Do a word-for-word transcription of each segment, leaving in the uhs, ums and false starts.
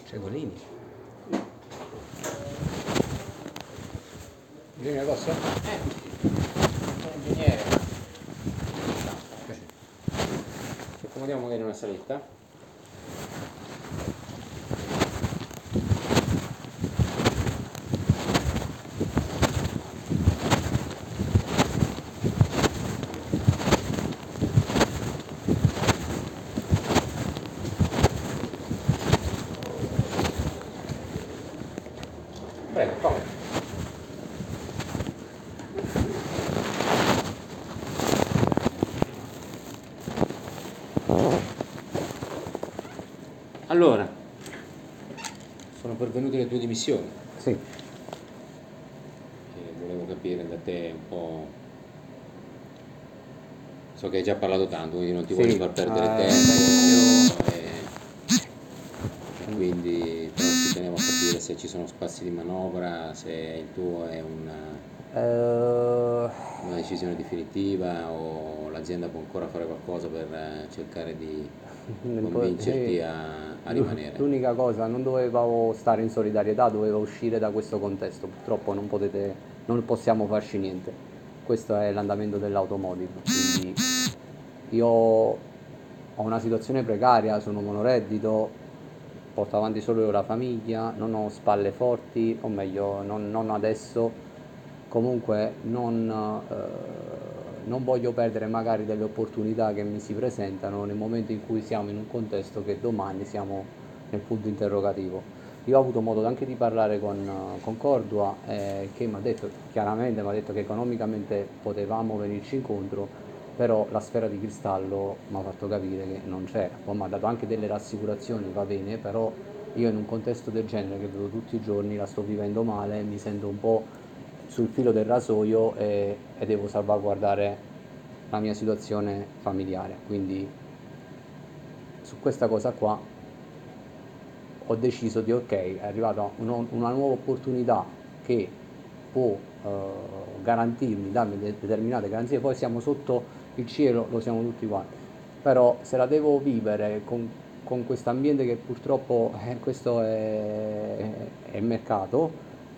Cegolini. Bisogna cosa? Eh, sono ingegnere. Ci accomodiamo magari in una saletta. Prego, come? Allora, sono pervenute le tue dimissioni. Sì. E volevo capire da te un po'. So che hai già parlato tanto, quindi non ti Sì, voglio far perdere eh, tempo. E, e quindi però ci tenevo a capire se ci sono spazi di manovra, se il tuo è una, Eh, una decisione definitiva o l'azienda può ancora fare qualcosa per eh, cercare di convincerti sì. a, a L'u- rimanere. L'unica cosa, non dovevo stare in solidarietà, dovevo uscire da questo contesto. Purtroppo non potete, non possiamo farci niente. Questo è l'andamento dell'automotive. Quindi io ho una situazione precaria, sono monoreddito, porto avanti solo io la famiglia, non ho spalle forti, o meglio, non, non adesso. Comunque non, eh, non voglio perdere magari delle opportunità che mi si presentano nel momento in cui siamo in un contesto che domani siamo nel punto interrogativo. Io ho avuto modo anche di parlare con, eh, con Cordua, eh, che mi ha detto chiaramente, mi ha detto che economicamente potevamo venirci incontro, però la sfera di cristallo mi ha fatto capire che non c'era. Poi mi ha dato anche delle rassicurazioni, va bene, però io in un contesto del genere che vedo tutti i giorni la sto vivendo male, mi sento un po' sul filo del rasoio e, e devo salvaguardare la mia situazione familiare. Quindi su questa cosa qua ho deciso di ok, è arrivata uno- una nuova opportunità che può eh, garantirmi, darmi de- determinate garanzie, poi siamo sotto il cielo, lo siamo tutti quanti, però se la devo vivere con, con questo ambiente che purtroppo eh, questo è, è il mercato,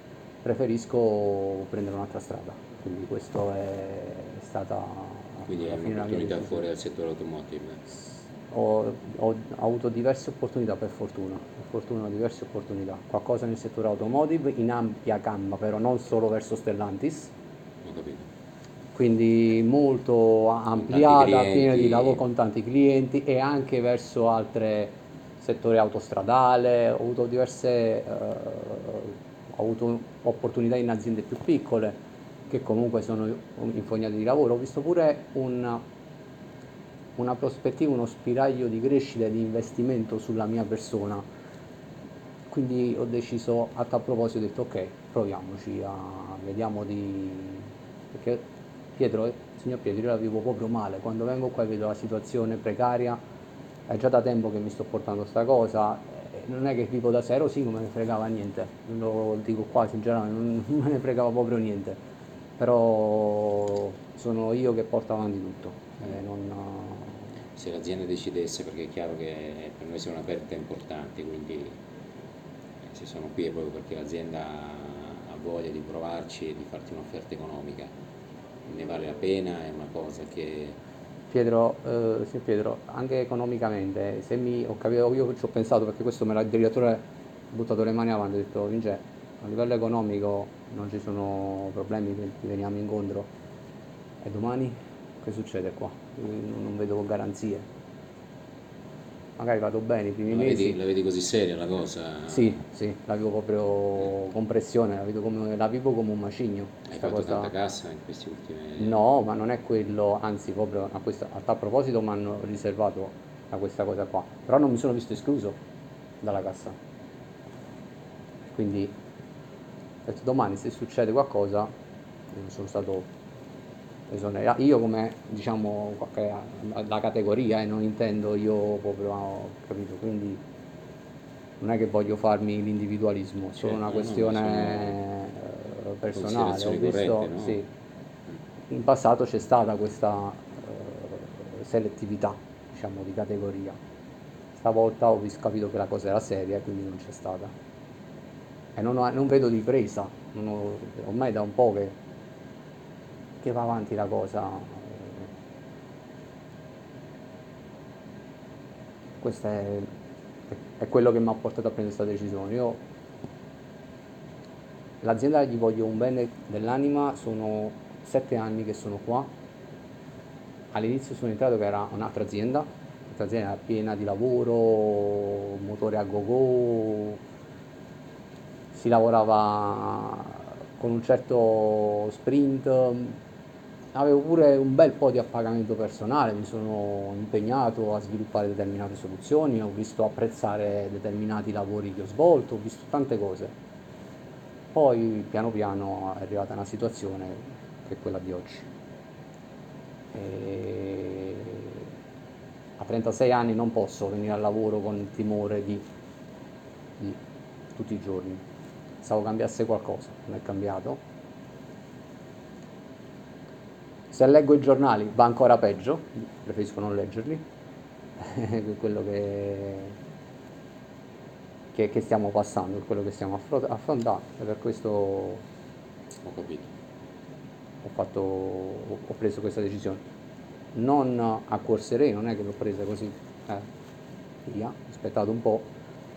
preferisco prendere un'altra strada, quindi questa è stata Quindi è alla fine la mia un'opportunità decisione. fuori dal settore automotive. Ho, ho avuto diverse opportunità per fortuna, per fortuna diverse opportunità, qualcosa nel settore automotive in ampia gamma, però non solo verso Stellantis, Ho capito. quindi molto Con tanti ampliata, piena di lavoro clienti. con tanti clienti e anche verso altri settori autostradale, ho avuto diverse, eh, ho avuto opportunità in aziende più piccole che comunque sono infognate di lavoro, ho visto pure un una prospettiva, uno spiraglio di crescita e di investimento sulla mia persona. Quindi ho deciso, a tal proposito, ho detto ok, proviamoci, a, vediamo di. Perché Pietro, eh, signor Pietro, io la vivo proprio male, quando vengo qua e vedo la situazione precaria, è già da tempo che mi sto portando sta cosa, eh, non è che vivo da zero, sì, non me ne fregava niente, lo dico qua sinceramente, non me ne fregava proprio niente, però sono io che porto avanti tutto, eh, non, Se l'azienda decidesse, perché è chiaro che per noi sia una perdita importante, quindi eh, se sono qui è proprio perché l'azienda ha voglia di provarci e di farti un'offerta economica, ne vale la pena, è una cosa che Pietro, eh, sì, Pietro, anche economicamente, se mi ho capito, io ci ho pensato perché questo me l'ha il direttore ha buttato le mani avanti, ho detto Vince, a livello economico non ci sono problemi, che ti veniamo incontro. E domani che succede qua? Io non non vedo garanzie. Magari vado bene i primi ma la vedi, mesi, la vedi così seria la cosa. sì, sì, la vivo proprio con pressione, la vivo come, la vivo come un macigno, Hai questa fatto tanta cosa. cassa in questi ultimi. No, ma non è quello, anzi proprio a, questo, a tal proposito mi hanno riservato a questa cosa qua, però non mi sono visto escluso dalla cassa, quindi ho detto, domani se succede qualcosa eh, sono stato esonerato, io come diciamo qualche- la categoria e non intendo io proprio, capito, quindi non è che voglio farmi l'individualismo, è solo una Certo, no, no, ma sono questione eh, personale, ho considerazioni corrette, visto, no? sì, in passato c'è stata questa eh, selettività, diciamo, di categoria. È stavolta ho vis- capito che la cosa era seria e quindi non c'è stata. E non, ho- non vedo ripresa, non ho- ormai da un po' che, che va avanti la cosa. Questo è, è quello che mi ha portato a prendere questa decisione. Io l'azienda gli voglio un bene dell'anima, sono sette anni che sono qua. All'inizio sono entrato che era un'altra azienda, l'altra azienda era piena di lavoro, motore a go-go, si lavorava con un certo sprint, avevo pure un bel po' di appagamento personale, mi sono impegnato a sviluppare determinate soluzioni, ho visto apprezzare determinati lavori che ho svolto, ho visto tante cose. Poi piano piano è arrivata una situazione che è quella di oggi. E a trentasei anni non posso venire al lavoro con il timore di, di tutti i giorni. Pensavo cambiasse qualcosa, non è cambiato. Se leggo i giornali va ancora peggio, preferisco non leggerli, quello che, che, che stiamo passando, quello che stiamo affro- affrontando, e per questo ho, Ho capito. fatto, ho preso questa decisione. Non a cuor sereno, non è che l'ho presa così, eh, via, ho aspettato un po',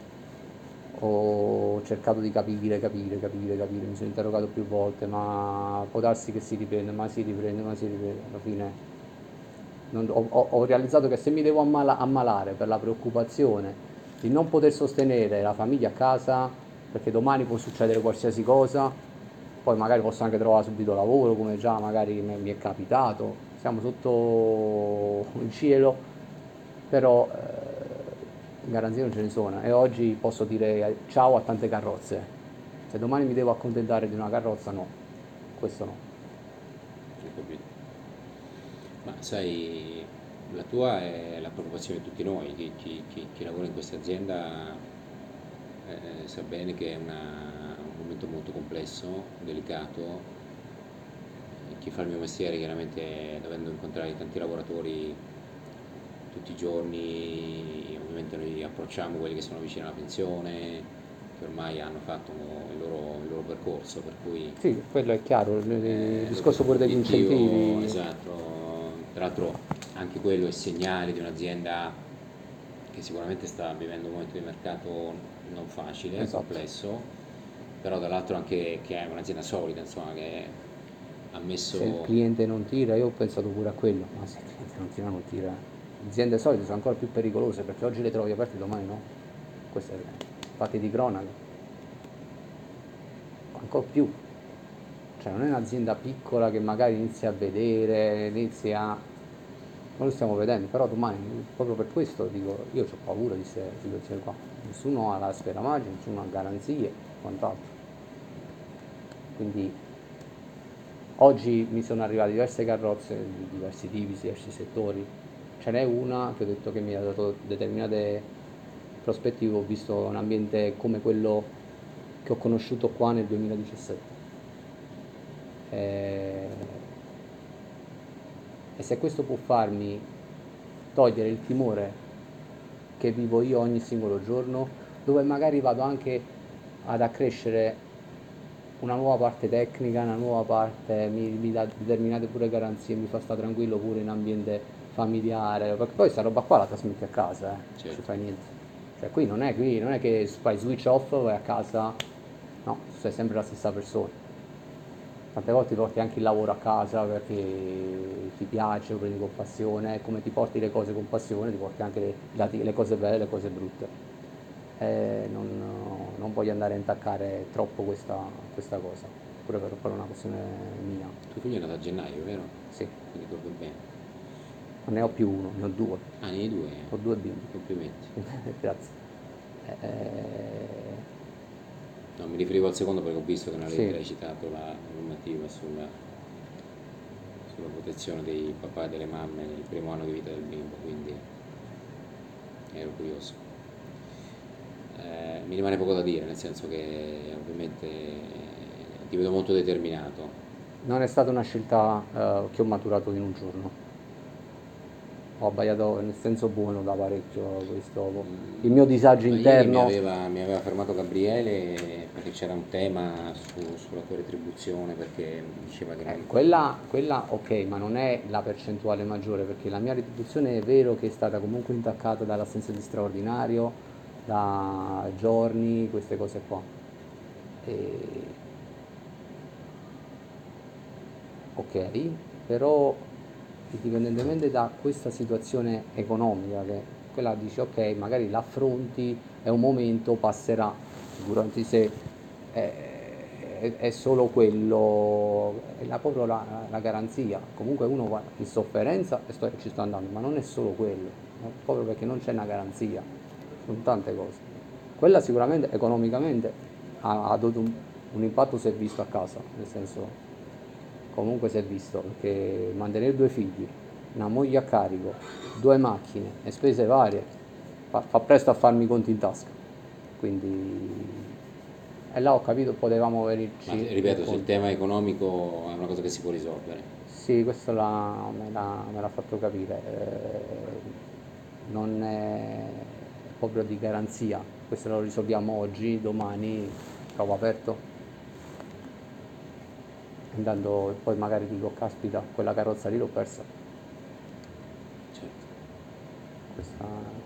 ho cercato di capire, capire, capire, capire, mi sono interrogato più volte, ma può darsi che si riprende, ma si riprende, ma si riprende, alla fine non- ho, ho- ho realizzato che se mi devo ammala- ammalare per la preoccupazione di non poter sostenere la famiglia a casa, perché domani può succedere qualsiasi cosa, poi magari posso anche trovare subito lavoro, come già magari mi mi è capitato, siamo sotto il cielo, però eh, garanzie non ce ne sono e oggi posso dire ciao a tante carrozze. Se domani mi devo accontentare di una carrozza, no, questo no. Ho capito. Ma sai, la tua è la preoccupazione di tutti noi, chi, chi- chi- chi lavora in questa azienda eh, sa bene che è una- un momento molto complesso, delicato. Eh, Chi fa il mio mestiere, chiaramente, dovendo incontrare tanti lavoratori tutti i giorni, ovviamente noi approcciamo quelli che sono vicini alla pensione, che ormai hanno fatto il loro, il loro percorso, per cui Sì, quello è chiaro, il il eh, discorso pure degli l'obiettivo, incentivi. esatto, tra l'altro anche quello è segnale di un'azienda che sicuramente sta vivendo un momento di mercato non facile, Esatto. complesso, però dall'altro anche che è un'azienda solida, insomma, che ha Se il messo... cliente non tira, io ho pensato pure a quello, ma se il cliente non tira, non tira. Le aziende solide sono ancora più pericolose perché oggi le trovi aperte, domani no. Queste sono fatti di cronaca, ancora più. Cioè non è un'azienda piccola che magari inizia a vedere, inizia a... Non lo stiamo vedendo, però domani, proprio per questo dico, io ho paura di queste situazioni qua. Nessuno ha la sfera magica, nessuno ha garanzie, quant'altro. Quindi oggi mi sono arrivate diverse carrozze di diversi tipi, diversi settori. Ce n'è una che ho detto che mi ha dato determinate prospettive, ho visto un ambiente come quello che ho conosciuto qua nel duemiladiciassette. E, e se questo può farmi togliere il timore che vivo io ogni singolo giorno, dove magari vado anche ad accrescere una nuova parte tecnica, una nuova parte, mi, mi dà determinate pure garanzie, mi fa stare tranquillo pure in ambiente familiare, perché poi sta roba qua la trasmetti a casa, eh, non ci Certo, fai niente. Cioè qui non è, qui non è che fai switch off, vai a casa, no, sei sempre la stessa persona. Tante volte ti porti anche il lavoro a casa perché ti piace, lo prendi con passione, come ti porti le cose con passione, ti porti anche le, lati- le cose belle e le cose brutte. E non, non voglio andare a intaccare troppo questa, questa cosa, pure per, per una questione mia. tuo figlio è nato a gennaio, vero? Sì, Mi ricordo bene. non ne ho più uno, ne ho due, Ah, ne hai due? ho due bimbi. Complimenti. Grazie. Eh, No, mi riferivo al secondo perché ho visto che nella sì, lettera hai citato la normativa sulla, sulla protezione dei papà e delle mamme nel primo anno di vita del bimbo, quindi ero curioso. Eh, mi rimane poco da dire, nel senso che ovviamente ti vedo molto determinato. non è stata una scelta eh, che ho maturato in un giorno. ho abbaiato nel senso buono da parecchio questo, il mio disagio Ma ieri mi interno. aveva, mi aveva fermato Gabriele perché c'era un tema su- sulla tua retribuzione, perché diceva che Eh, non... quella, quella ok, ma non è la percentuale maggiore perché la mia retribuzione è vero che è stata comunque intaccata dall'assenza di straordinario, da giorni, queste cose qua. E- ok, però indipendentemente da questa situazione economica, che quella dici ok, magari l'affronti, è un momento, passerà, figurati se è, è- è solo quello, è la- proprio la, la garanzia. Comunque uno va in sofferenza e sto- ci sto andando, ma non è solo quello, no? Proprio perché non c'è una garanzia, sono tante cose. Quella sicuramente economicamente ha, ha avuto un, un impatto, si è visto a casa, nel senso comunque si è visto perché mantenere due figli, una moglie a carico, due macchine e spese varie fa, fa presto a farmi i conti in tasca. Quindi e là ho capito potevamo Ma venirci ripeto, se il incontro. tema economico è una cosa che si può risolvere. Sì, questo l'ha- me l'ha, me l'ha fatto capire. Eh, non è proprio di garanzia. Questo lo risolviamo oggi, domani trovo aperto. Intanto poi magari dico, caspita, quella carrozza lì l'ho persa. Certo. Questa,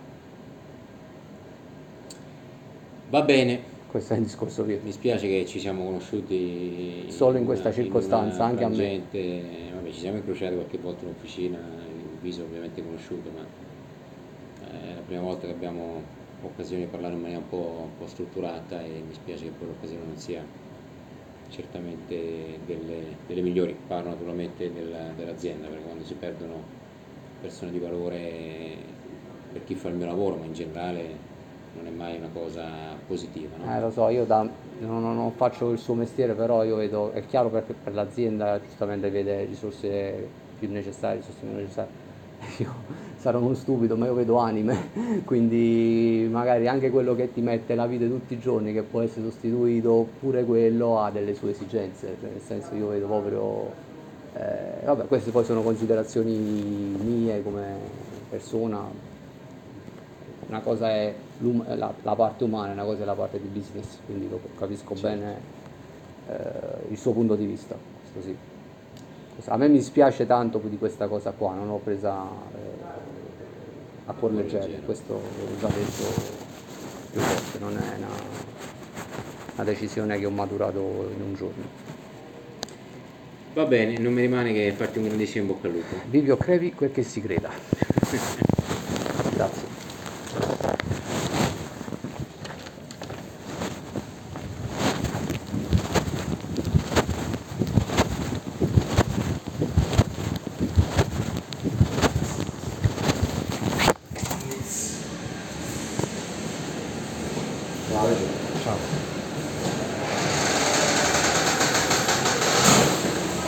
Va bene, questo è il discorso vero. mi spiace che ci siamo conosciuti Solo in in questa una, in circostanza, una anche a me. frangente, vabbè, ci siamo incrociati qualche volta in officina, il viso ovviamente conosciuto, ma eh, è la prima volta che abbiamo occasione di parlare in maniera un po', un po' strutturata, e mi spiace che poi l'occasione non sia certamente delle, delle migliori. Parlo naturalmente della- dell'azienda, perché quando si perdono persone di valore per chi fa il mio lavoro, ma in generale non è mai una cosa positiva, no? Eh, lo so, io da- non, non- non faccio il suo mestiere, però io vedo, è chiaro perché per l'azienda giustamente vede risorse più necessarie, risorse meno necessarie. Io sarò uno stupido, ma io vedo anime, quindi magari anche quello che ti mette la vita tutti i giorni, che può essere sostituito, pure quello ha delle sue esigenze, cioè, nel senso io vedo proprio... eh, vabbè, queste poi sono considerazioni mie come persona, una cosa è l'um- la, la parte umana, una cosa è la parte di business, quindi lo capisco Certo, bene eh, il suo punto di vista, questo sì. Questo- A me mi dispiace tanto di questa cosa qua, non l'ho presa eh, a a cuor cuor leggero, leggero. questo l'ho già detto più volte, non è una, una decisione che ho maturato in un giorno. Va bene, non mi rimane che farti un grandissimo in bocca al lupo. Vivi o crepi quel che si creda. Grazie.